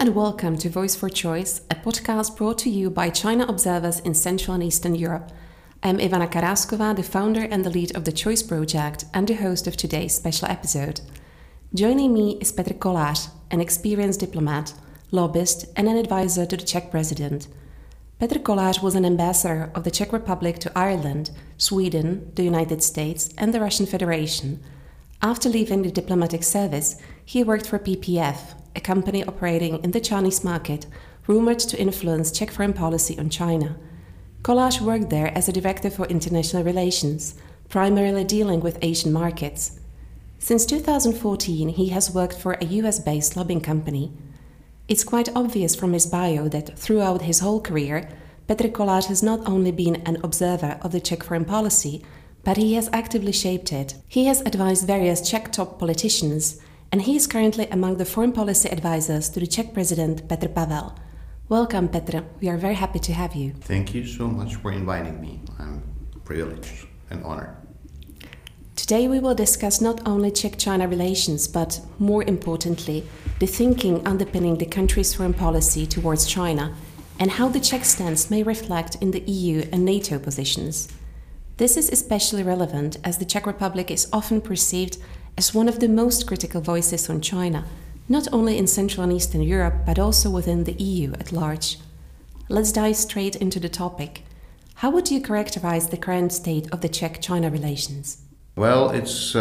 and welcome to Voice for Choice, a podcast brought to you by China observers in Central and Eastern Europe. I'm Ivana Karaskova, the founder and the lead of the Choice Project and the host of today's special episode. Joining me is Petr Kolář, an experienced diplomat, lobbyist and an advisor to the Czech president. Petr Kolář was an ambassador of the Czech Republic to Ireland, Sweden, the United States and the Russian Federation. After leaving the diplomatic service, he worked for PPF, a company operating in the Chinese market, rumored to influence Czech foreign policy on China. Kolář worked there as a director for international relations, primarily dealing with Asian markets. Since 2014, he has worked for a US-based lobbying company. It's quite obvious from his bio that throughout his whole career, Petr Kolář has not only been an observer of the Czech foreign policy, but he has actively shaped it. He has advised various Czech top politicians, and he is currently among the foreign policy advisors to the Czech president Petr Pavel. Welcome, Petr. We are very happy to have you. Thank you so much for inviting me. I'm privileged and honored. Today we will discuss not only Czech-China relations, but more importantly, the thinking underpinning the country's foreign policy towards China and how the Czech stance may reflect in the EU and NATO positions. This is especially relevant as the Czech Republic is often perceived as one of the most critical voices on China, not only in Central and Eastern Europe, but also within the EU at large. Let's dive straight into the topic. How would you characterize the current state of the Czech-China relations? Well, it's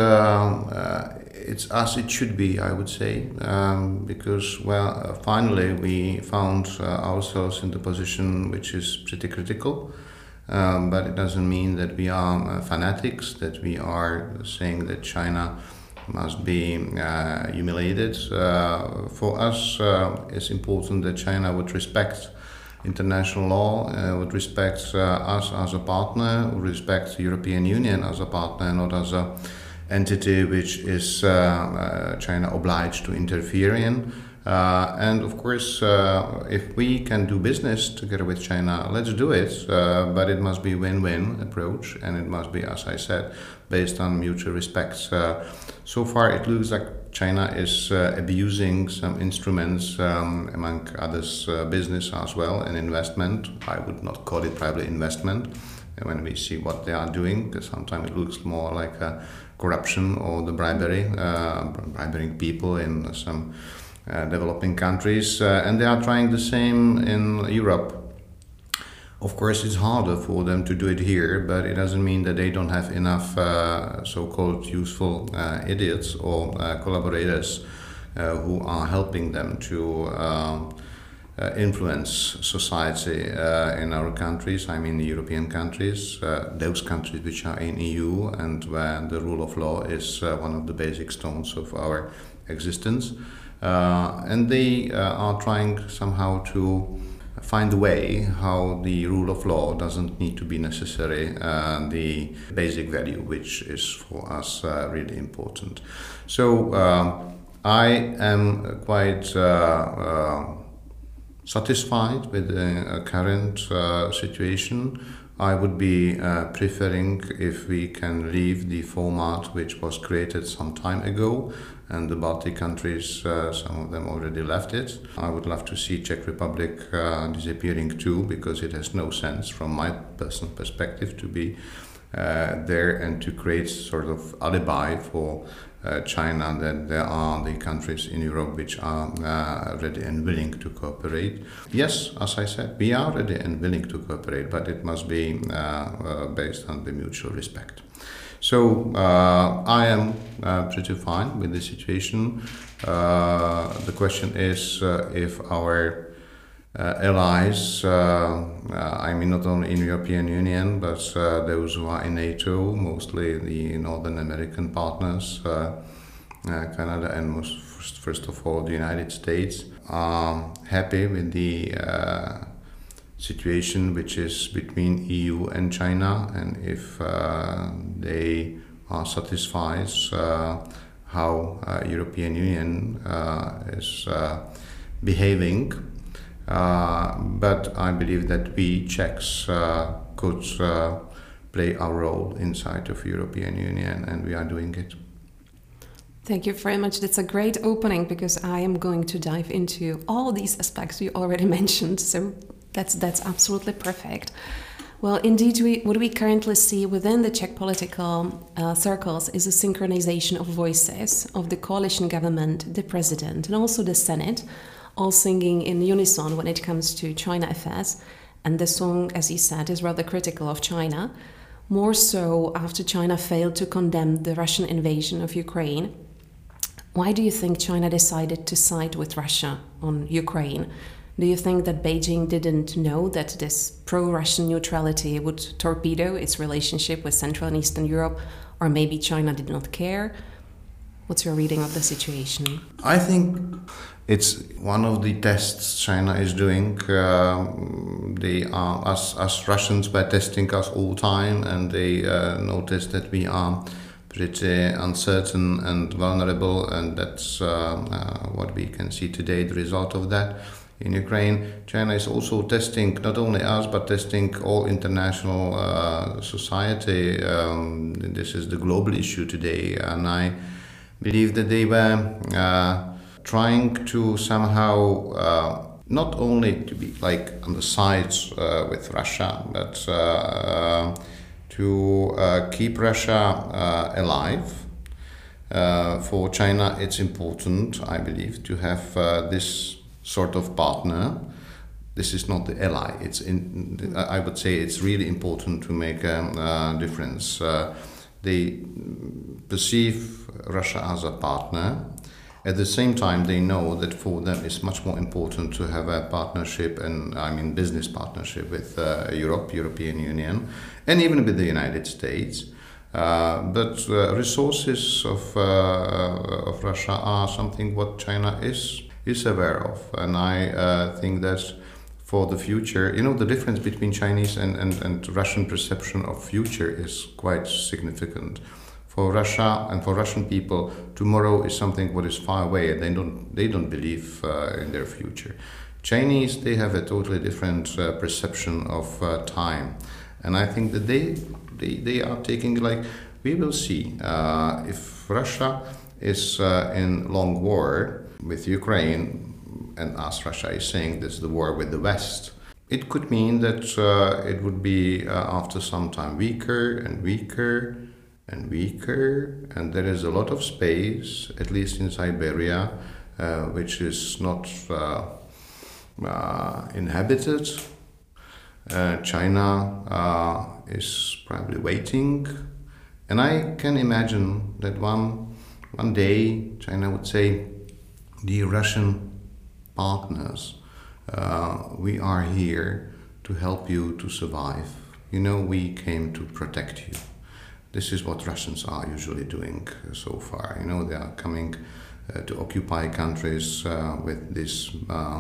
as it should be, I would say, because, finally we found ourselves in the position which is pretty critical. But it doesn't mean that we are fanatics, that we are saying that China must be humiliated. For us, it's important that China would respect international law, would respect us as a partner, would respect the European Union as a partner, not as an entity which is China obliged to interfere in. And of course, if we can do business together with China, let's do it, but it must be a win-win approach, and it must be, as I said, based on mutual respect. So far it looks like China is abusing some instruments, among others business as well, and investment. I would not call it probably investment when we see what they are doing, because sometimes it looks more like corruption or the bribing people in some developing countries, and they are trying the same in Europe. Of course, it's harder for them to do it here, but it doesn't mean that they don't have enough so-called useful idiots or collaborators who are helping them to influence society in our countries, I mean the European countries, those countries which are in EU and where the rule of law is one of the basic stones of our existence. And they are trying somehow to find a way how the rule of law doesn't need to be necessary the basic value, which is for us really important. So I am quite satisfied with the current situation. I would be preferring if we can leave the format which was created some time ago, and the Baltic countries, some of them already left it. I would love to see Czech Republic disappearing too, because it has no sense from my personal perspective to be there and to create sort of alibi for China that there are the countries in Europe which are ready and willing to cooperate. Yes, as I said, we are ready and willing to cooperate, but it must be based on the mutual respect. So I am pretty fine with the situation. The question is if our allies, I mean not only in European Union, but those who are in NATO, mostly the Northern American partners, Canada and first of all the United States, are happy with the situation which is between EU and China, and if they are satisfied how European Union is behaving. But I believe that we Czechs could play our role inside of European Union, and we are doing it. Thank you very much. That's a great opening because I am going to dive into all these aspects you already mentioned. So that's absolutely perfect. Well, indeed, what we currently see within the Czech political circles is a synchronization of voices of the coalition government, the president, and also the Senate, all singing in unison when it comes to China affairs. And the song, as you said, is rather critical of China, more so after China failed to condemn the Russian invasion of Ukraine. Why do you think China decided to side with Russia on Ukraine? Do you think that Beijing didn't know that this pro-Russian neutrality would torpedo its relationship with Central and Eastern Europe, or maybe China did not care? What's your reading of the situation? I think it's one of the tests China is doing. They are, us Russians were testing us all the time, and they noticed that we are pretty uncertain and vulnerable, and that's what we can see today, the result of that. In Ukraine, China is also testing not only us, but testing all international society. This is the global issue today, and I believe that they were trying to somehow not only to be like on the sides with Russia, but to keep Russia alive. For China, it's important, I believe, to have this sort of partner. This is not the ally. I would say it's really important to make a difference. They perceive Russia as a partner. At the same time, they know that for them it's much more important to have a partnership, and I mean business partnership with European Union, and even with the United States. But resources of Russia are something what China is aware of, and I think that for the future, the difference between Chinese and Russian perception of future is quite significant. For Russia and for Russian people, tomorrow is something what is far away, and they don't believe in their future. Chinese, they have a totally different perception of time, and I think that they are taking, like, we will see if Russia is in long war with Ukraine, and as Russia is saying this is the war with the West, it could mean that it would be after some time weaker and weaker and weaker, and there is a lot of space, at least in Siberia, which is not inhabited. China is probably waiting, and I can imagine that one day China would say, "Dear Russian partners, we are here to help you to survive. We came to protect you." This is what Russians are usually doing so far. They are coming to occupy countries with this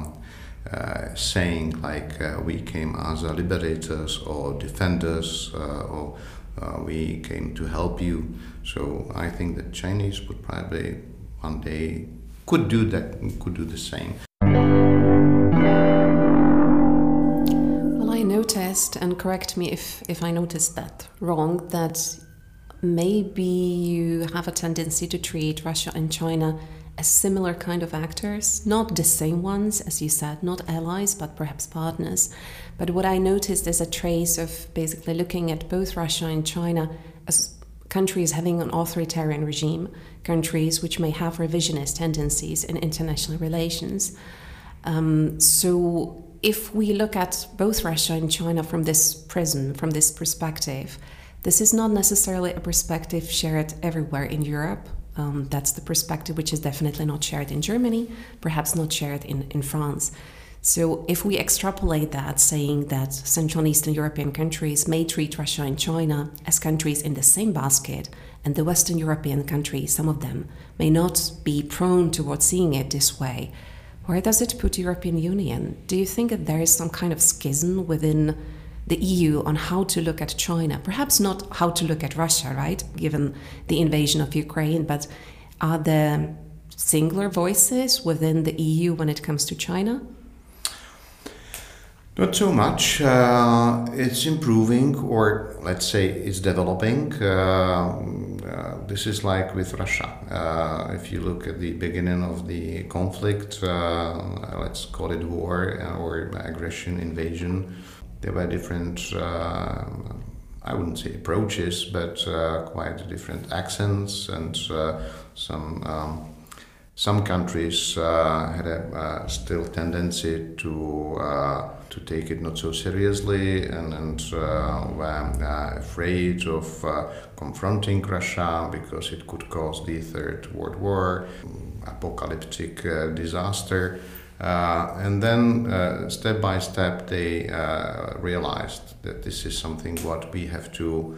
saying like, we came as liberators or defenders, or we came to help you. So I think that Chinese would probably one day could do the same. Well, I noticed, and correct me if I noticed that wrong, that maybe you have a tendency to treat Russia and China as similar kind of actors, not the same ones, as you said, not allies, but perhaps partners. But what I noticed is a trace of basically looking at both Russia and China as countries having an authoritarian regime, countries which may have revisionist tendencies in international relations. So if we look at both Russia and China from this prism, from this perspective, this is not necessarily a perspective shared everywhere in Europe. That's the perspective which is definitely not shared in Germany, perhaps not shared in France. So if we extrapolate that, saying that Central and Eastern European countries may treat Russia and China as countries in the same basket, and the Western European countries, some of them, may not be prone towards seeing it this way, where does it put the European Union? Do you think that there is some kind of schism within the EU on how to look at China? Perhaps not how to look at Russia, right, given the invasion of Ukraine, but are there singular voices within the EU when it comes to China? Not so much. It's improving, or let's say it's developing. this is like with Russia. If you look at the beginning of the conflict, let's call it war or aggression, invasion, there were different, I wouldn't say approaches, but quite different accents, and some countries had a still tendency to take it not so seriously, and were afraid of confronting Russia because it could cause the Third World War, apocalyptic disaster. And then step by step they realized that this is something what we have to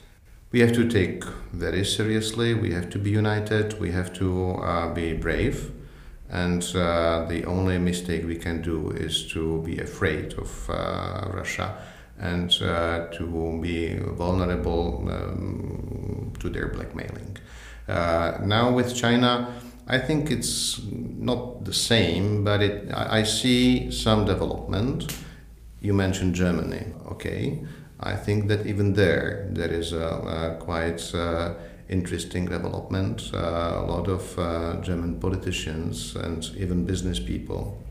take very seriously. We have to be united. We have to be brave. And the only mistake we can do is to be afraid of Russia and to be vulnerable to their blackmailing. Now with China, I think it's not the same, but I see some development. You mentioned Germany, okay. I think that even there is a quite interesting development. A lot of German politicians and even business people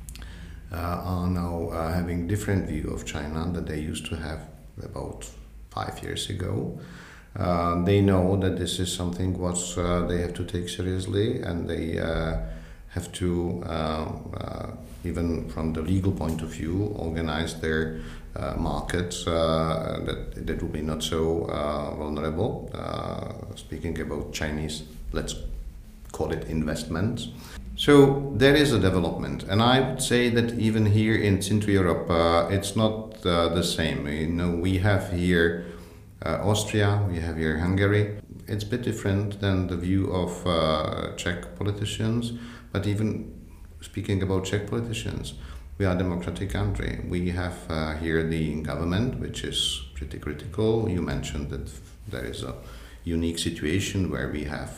are now having different view of China than they used to have about 5 years ago. They know that this is something what they have to take seriously, and they have to, even from the legal point of view, organize their markets that will be not so vulnerable. Speaking about Chinese, let's call it investments. So there is a development, and I would say that even here in Central Europe, it's not the same. You know, we have here Austria, we have here Hungary. It's a bit different than the view of Czech politicians, but even speaking about Czech politicians, we are a democratic country. We have here the government, which is pretty critical. You mentioned that there is a unique situation where we have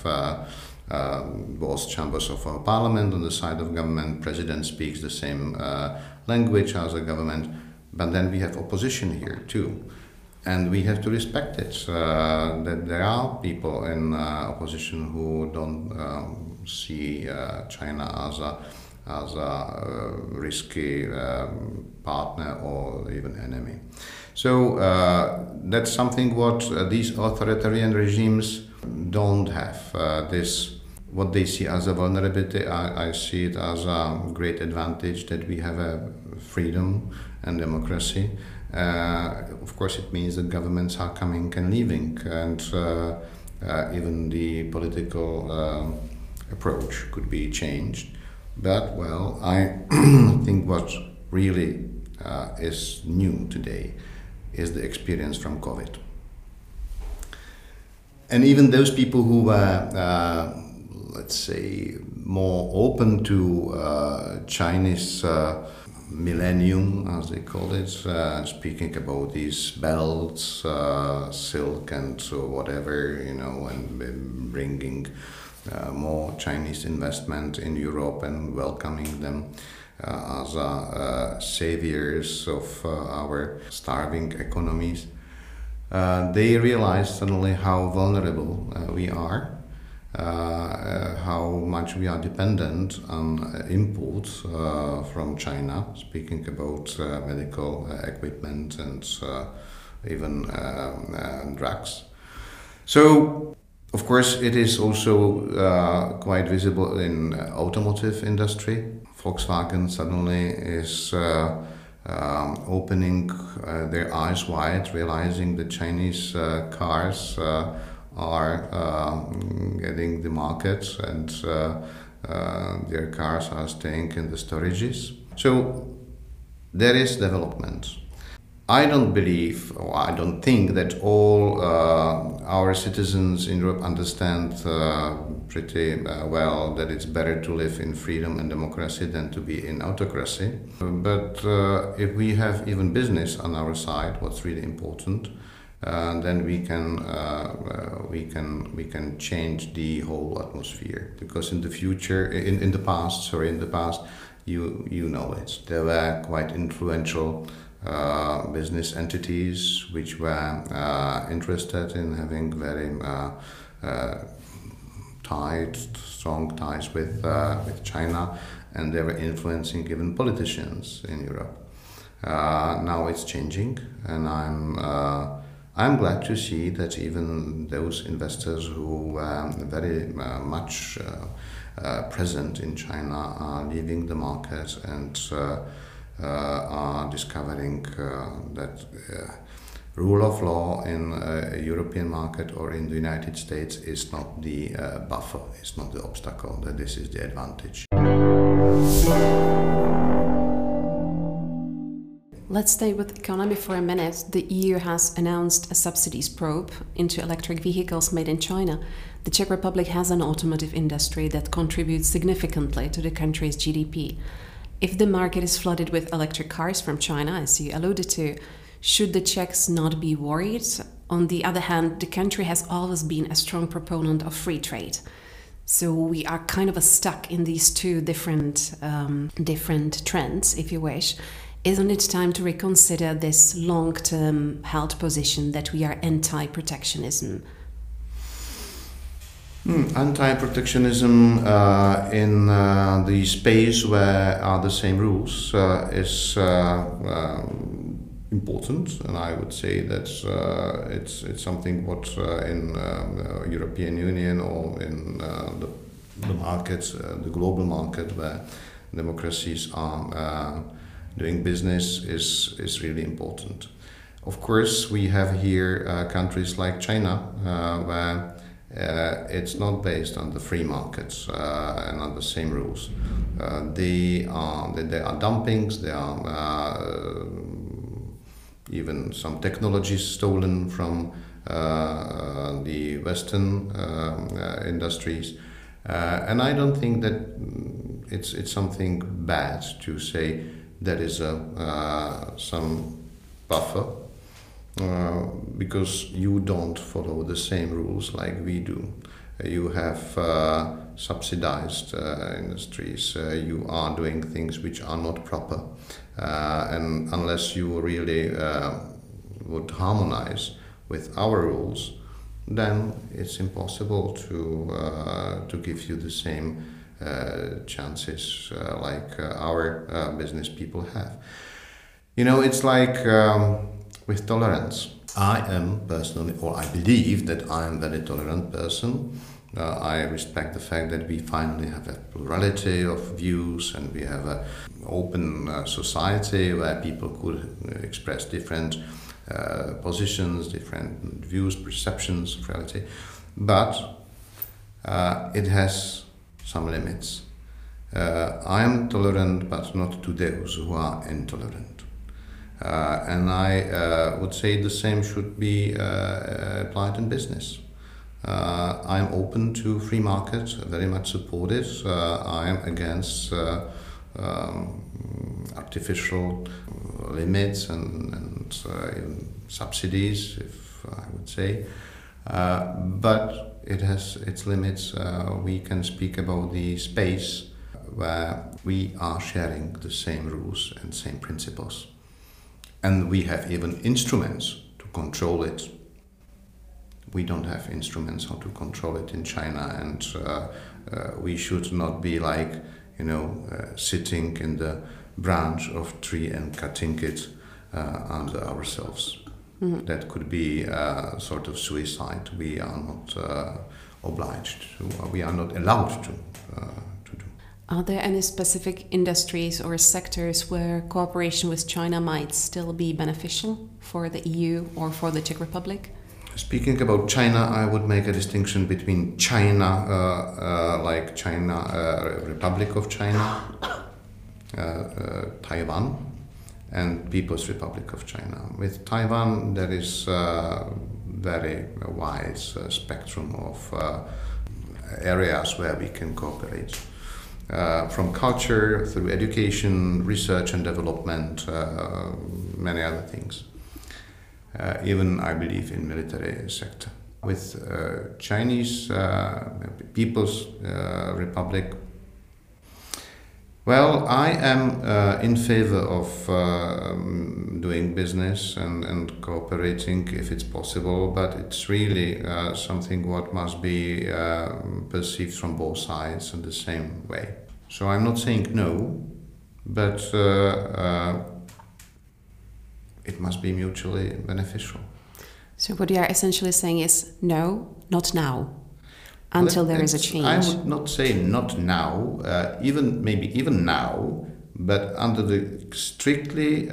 both chambers of our parliament on the side of government. President speaks the same language as the government, but then we have opposition here too. And we have to respect it, that there are people in opposition who don't see China as a risky partner or even enemy. So that's something what these authoritarian regimes don't have. What they see as a vulnerability, I see it as a great advantage that we have a freedom and democracy. Of course, it means that governments are coming and leaving, and even the political approach could be changed. But, well, I think what really is new today is the experience from COVID. And even those people who were, let's say, more open to Chinese millennium, as they call it, speaking about these belts, silk and so whatever, you know, and bringing more Chinese investment in Europe and welcoming them as saviors of our starving economies. They realized suddenly how vulnerable we are, how much we are dependent on imports from China, speaking about medical equipment and even drugs. So, of course, it is also quite visible in automotive industry. Volkswagen suddenly is opening their eyes wide, realizing that Chinese cars are getting the market, and their cars are staying in the storages. So there is development. I don't believe, or I don't think that all our citizens in Europe understand pretty well that it's better to live in freedom and democracy than to be in autocracy. But if we have even business on our side, what's really important, then we can change the whole atmosphere. Because in the future, in the past, you know it. There were quite influential business entities which were interested in having very strong ties with China, and they were influencing even politicians in Europe. Now it's changing, and I'm glad to see that even those investors who were very much present in China are leaving the market and are discovering that rule of law in a European market or in the United States is not the buffer, it's not the obstacle, that this is the advantage. Let's stay with economy for a minute. The EU has announced a subsidies probe into electric vehicles made in China. The Czech Republic has an automotive industry that contributes significantly to the country's GDP. If the market is flooded with electric cars from China, as you alluded to, should the Czechs not be worried? On the other hand, the country has always been a strong proponent of free trade. So we are kind of stuck in these two different trends, if you wish. Isn't it time to reconsider this long-term held position that we are anti-protectionism? Anti-protectionism in the space where are the same rules is important, and I would say that it's something what in European Union or in the markets, the global market where democracies are doing business is really important. Of course, we have here countries like China where it's not based on the free markets and on the same rules. There are dumpings, there are even some technologies stolen from the Western industries, and I don't think that it's something bad to say there is some buffer because you don't follow the same rules like we do. You have subsidized industries. You are doing things which are not proper, and unless you really would harmonize with our rules, then it's impossible to give you the same chances like our business people have. You know, it's like with tolerance. I am personally, or I believe that I am a very tolerant person. I respect the fact that we finally have a plurality of views and we have an open society where people could express different positions, different views, perceptions of reality. But it has some limits. I am tolerant, but not to those who are intolerant. And I would say the same should be applied in business. I'm open to free market, very much support it. I am against artificial limits and even subsidies, if I would say. But it has its limits. We can speak about the space where we are sharing the same rules and same principles. And we have even instruments to control it. We don't have instruments how to control it in China, and we should not be like, sitting in the branch of tree and cutting it under ourselves. Mm-hmm. That could be a sort of suicide. We are not obliged to, we are not allowed to do. Are there any specific industries or sectors where cooperation with China might still be beneficial for the EU or for the Czech Republic? Speaking about China, I would make a distinction between China, like China, Republic of China, Taiwan, and People's Republic of China. With Taiwan, there is a very wide spectrum of areas where we can cooperate. From culture, through education, research and development, many other things. Even, I believe, in military sector. With Chinese People's Republic, Well, I am in favor of doing business and cooperating if it's possible, but it's really something what must be perceived from both sides in the same way. So I'm not saying no, but it must be mutually beneficial. So what you are essentially saying is no, not now, until there is a change. I would not say not now, maybe even now, but under the strictly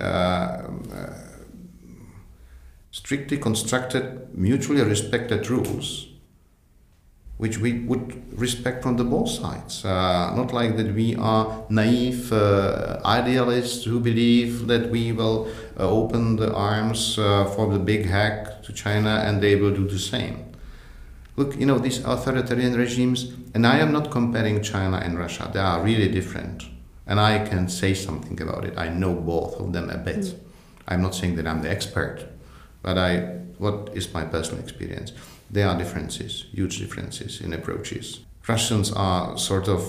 constructed, mutually respected rules, which we would respect from the both sides. Not like that we are naive idealists who believe that we will open the arms for the big hack to China and they will do the same. Look, these authoritarian regimes, and I am not comparing China and Russia, they are really different. And I can say something about it. I know both of them a bit. I'm not saying that I'm the expert, but what is my personal experience? There are differences, huge differences in approaches. Russians are sort of,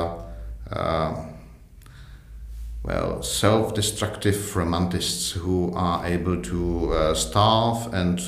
self-destructive romanticists who are able to starve and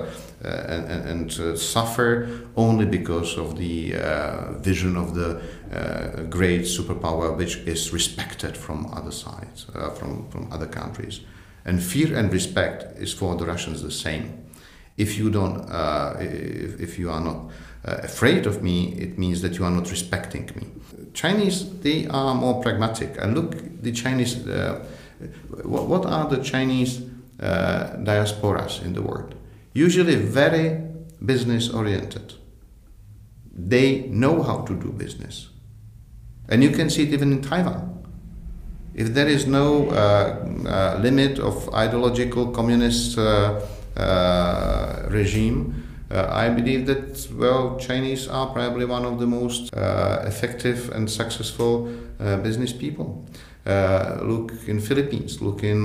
suffer only because of the vision of the great superpower which is respected from other sides, from other countries. And fear and respect is for the Russians the same. If you are not afraid of me, it means that you are not respecting me. Chinese, they are more pragmatic. And look, the Chinese, what are the Chinese diasporas in the world? Usually very business-oriented. They know how to do business. And you can see it even in Taiwan. If there is no limit of ideological communist regime, I believe that, Chinese are probably one of the most effective and successful business people. Look in Philippines, look in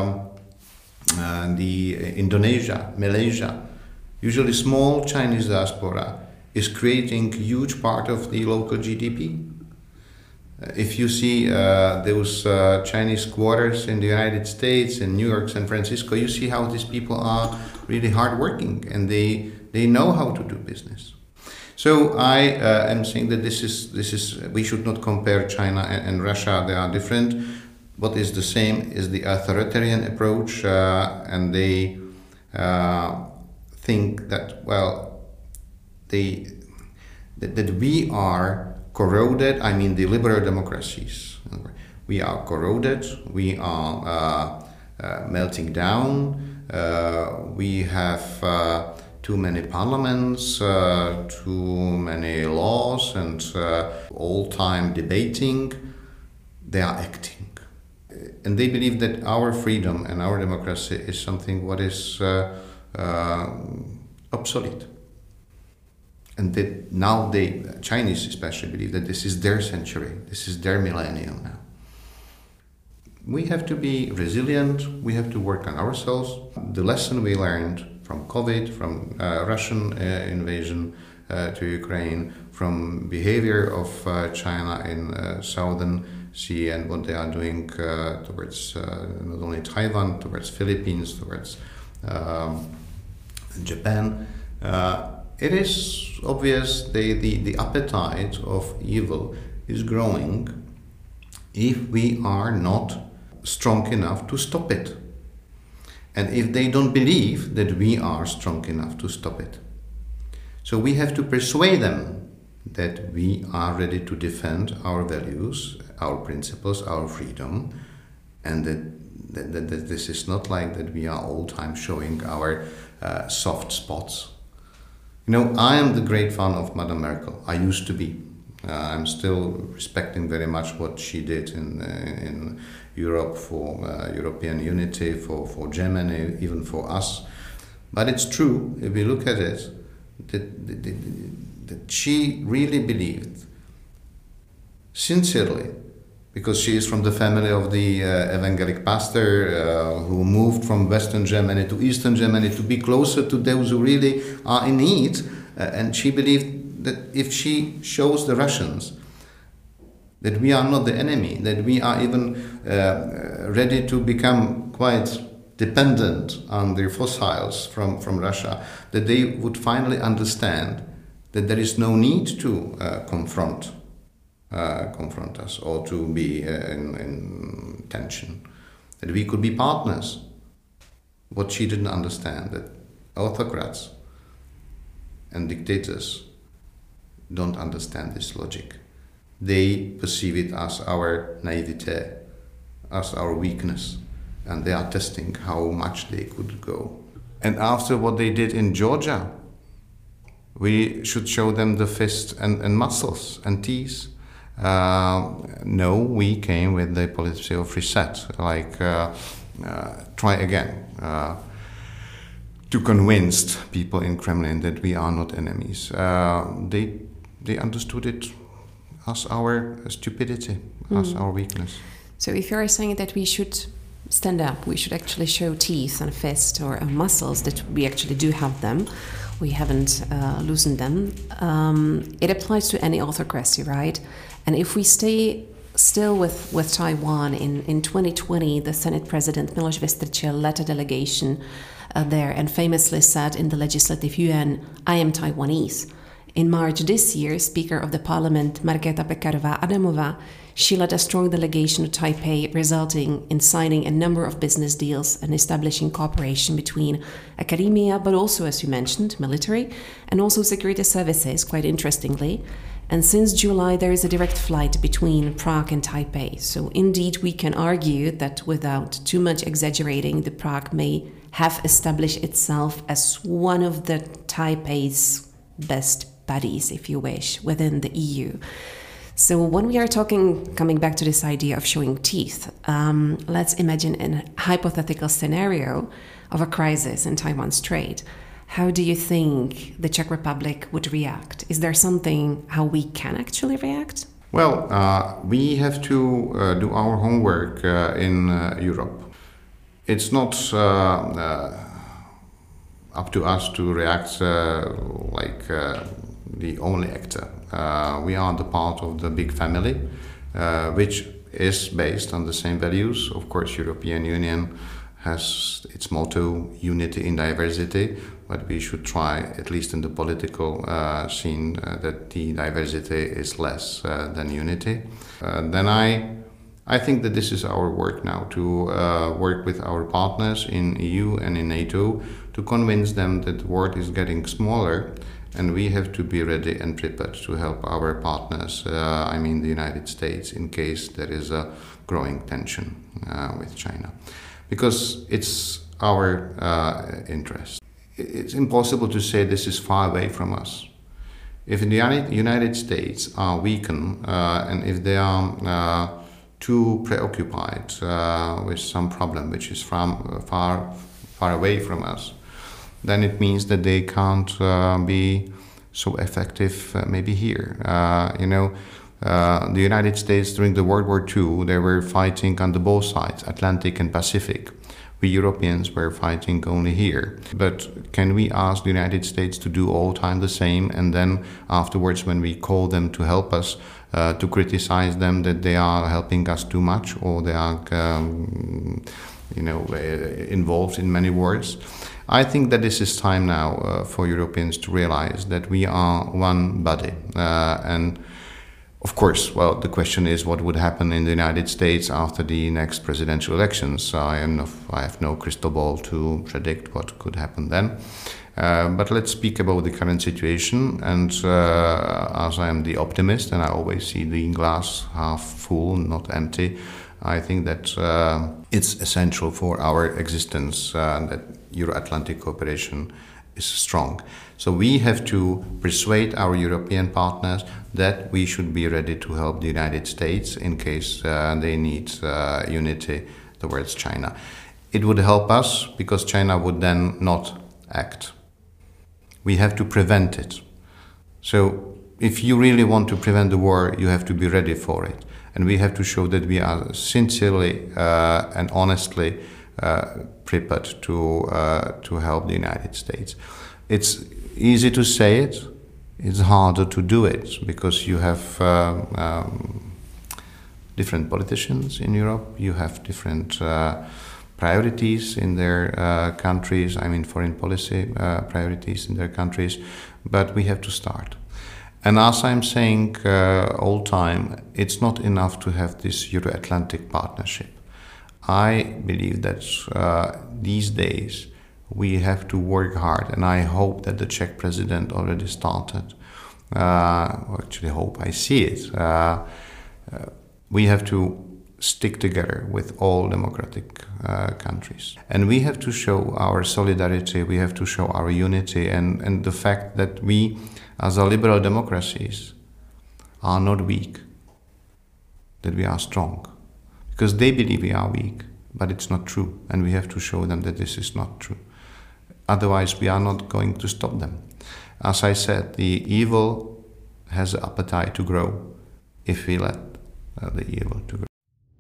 Indonesia, Malaysia. Usually small Chinese diaspora is creating huge part of the local GDP. If you see those Chinese quarters in the United States, in New York, San Francisco, you see how these people are really hardworking and they know how to do business. So I am saying that this is we should not compare China and Russia. They are different. What is the same is the authoritarian approach, and they think that that we are corroded. I mean, the liberal democracies. We are corroded. We are melting down. We have too many parliaments, too many laws, and all-time debating. They are acting. And they believe that our freedom and our democracy is something what is obsolete. And that now Chinese especially, believe that this is their century, this is their millennium now. We have to be resilient, we have to work on ourselves. The lesson we learned from COVID, from Russian invasion to Ukraine, from behavior of China in southern Sea and what they are doing towards not only Taiwan, towards Philippines, towards Japan. It is obvious the appetite of evil is growing if we are not strong enough to stop it. And if they don't believe that we are strong enough to stop it. So we have to persuade them that we are ready to defend our values, our principles, our freedom, and that this is not like that we are all time showing our soft spots. I am the great fan of Madame Merkel. I used to be. I'm still respecting very much what she did in Europe for European unity, for Germany, even for us. But it's true, if we look at it, that she really believed, sincerely, because she is from the family of the evangelic pastor who moved from Western Germany to Eastern Germany to be closer to those who really are in need. And she believed that if she shows the Russians that we are not the enemy, that we are even ready to become quite dependent on the fossils from Russia, that they would finally understand that there is no need to confront us or to be in tension, that we could be partners. What she didn't understand, that autocrats and dictators don't understand this logic. They perceive it as our naivete, as our weakness, and they are testing how much they could go. And after what they did in Georgia, we should show them the fist and muscles and teeth. No, we came with the policy of reset, like try again, to convince people in Kremlin that we are not enemies. They understood it as our stupidity, as our weakness. So if you're saying that we should stand up, we should actually show teeth and fist or muscles, that we actually do have them, we haven't loosened them, it applies to any autocracy, right? And if we stay still with Taiwan, in 2020, the Senate President Miloš Vystrčil led a delegation there and famously said in the Legislative Yuan, "I am Taiwanese." In March this year, Speaker of the Parliament Markéta Pekarová-Adamová, she led a strong delegation to Taipei, resulting in signing a number of business deals and establishing cooperation between academia, but also, as you mentioned, military, and also security services, quite interestingly. And since July, there is a direct flight between Prague and Taipei. So indeed, we can argue that without too much exaggerating, the Prague may have established itself as one of the Taipei's best buddies, if you wish, within the EU. So when we are coming back to this idea of showing teeth, let's imagine a hypothetical scenario of a crisis in Taiwan's trade. How do you think the Czech Republic would react? Is there something how we can actually react? Well, we have to do our homework in Europe. It's not up to us to react like the only actor. We are the part of the big family, which is based on the same values. Of course, European Union has its motto, unity in diversity, but we should try, at least in the political scene, that the diversity is less than unity. Then I think that this is our work now, to work with our partners in EU and in NATO to convince them that the world is getting smaller and we have to be ready and prepared to help our partners, I mean the United States, in case there is a growing tension with China. Because it's our interest. It's impossible to say this is far away from us. If the United States are weakened and if they are too preoccupied with some problem which is far away from us, then it means that they can't be so effective maybe here. The United States during the World War II, they were fighting on both sides, Atlantic and Pacific. We Europeans were fighting only here. But can we ask the United States to do all time the same, and then afterwards when we call them to help us, to criticize them that they are helping us too much or they are involved in many wars? I think that this is time now for Europeans to realize that we are one body. And of course, well, the question is what would happen in the United States after the next presidential elections. I have no crystal ball to predict what could happen then. But let's speak about the current situation. And as I am the optimist and I always see the glass half full, not empty, I think that it's essential for our existence that Euro-Atlantic cooperation is strong. So we have to persuade our European partners that we should be ready to help the United States in case they need unity towards China. It would help us because China would then not act. We have to prevent it. So if you really want to prevent the war, you have to be ready for it. And we have to show that we are sincerely and honestly prepared to help the United States. It's easy to say it, it's harder to do it because you have different politicians in Europe. You have different priorities in their countries, foreign policy priorities in their countries, but we have to start. And as I'm saying all time, it's not enough to have this Euro-Atlantic partnership. I believe that these days we have to work hard, and I hope that the Czech president already started. I see it. We have to stick together with all democratic countries. And we have to show our solidarity, we have to show our unity, and the fact that we, as a liberal democracies, are not weak, that we are strong. Because they believe we are weak, but it's not true, and we have to show them that this is not true. Otherwise, we are not going to stop them. As I said, the evil has an appetite to grow if we let the evil to grow.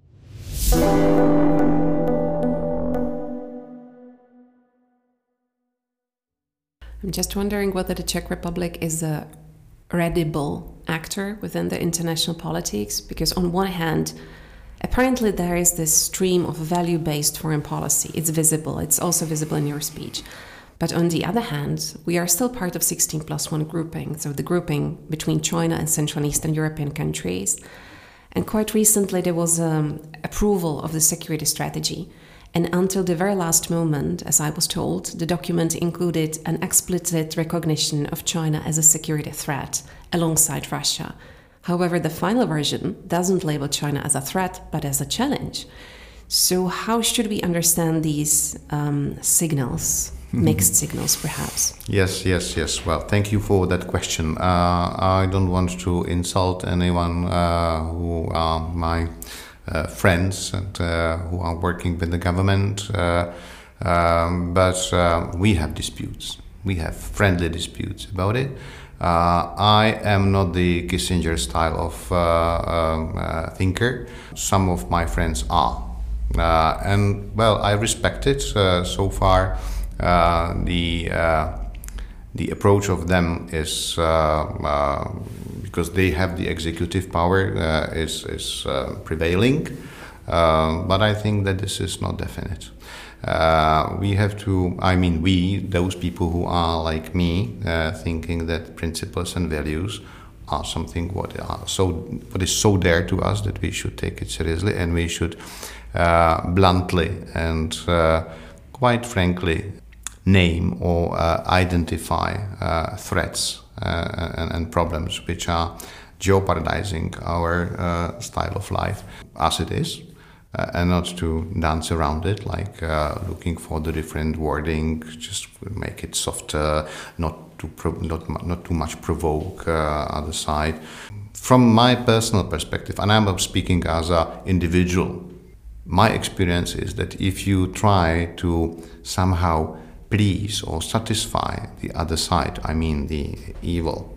I'm just wondering whether the Czech Republic is a credible actor within the international politics, because on one hand, apparently there is this stream of value-based foreign policy. It's visible. It's also visible in your speech. But on the other hand, we are still part of 16+1 grouping, so the grouping between China and Central and Eastern European countries. And quite recently there was approval of the security strategy. And until the very last moment, as I was told, the document included an explicit recognition of China as a security threat alongside Russia. However, the final version doesn't label China as a threat, but as a challenge. So how should we understand these signals? Mixed signals, perhaps. Yes. Well, thank you for that question. I don't want to insult anyone who are my friends and who are working with the government, but we have disputes. We have friendly disputes about it. I am not the Kissinger style of thinker. Some of my friends are. And, well, I respect it so far. The approach of them is because they have the executive power is prevailing, but I think that this is not definite. We have to, those people who are like me, thinking that principles and values are something what is so dear to us that we should take it seriously, and we should bluntly and quite frankly name or identify threats and problems which are jeopardizing our style of life as it is, and not to dance around it, like looking for the different wording, just make it softer, not too much provoke other side. From my personal perspective, and I'm speaking as an individual, my experience is that if you try to somehow please or satisfy the other side, the evil,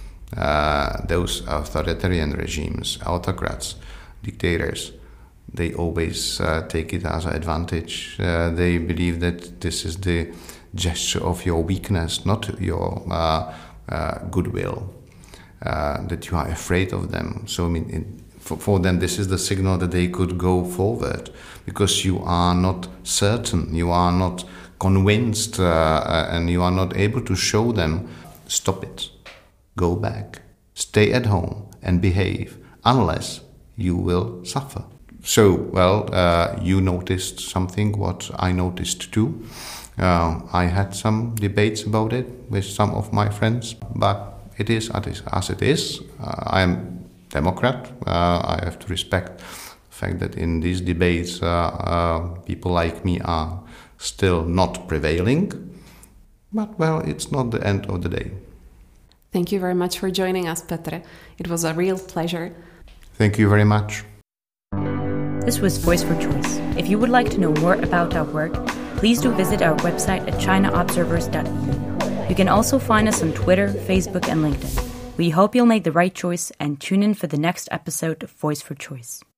those authoritarian regimes, autocrats, dictators, they always take it as an advantage. They believe that this is the gesture of your weakness, not your goodwill, that you are afraid of them. So for them, this is the signal that they could go forward, because you are not certain, you are not convinced, and you are not able to show them, stop it, go back, stay at home and behave, unless you will suffer. So, well, you noticed something what I noticed too. I had some debates about it with some of my friends, but it is as it is. I am Democrat. I have to respect the fact that in these debates people like me are still not prevailing, but, well, it's not the end of the day. Thank you very much for joining us, Petr. It was a real pleasure. Thank you very much. This was Voice for Choice. If you would like to know more about our work, please do visit our website at chinaobservers.eu. You can also find us on Twitter, Facebook, and LinkedIn. We hope you'll make the right choice and tune in for the next episode of Voice for Choice.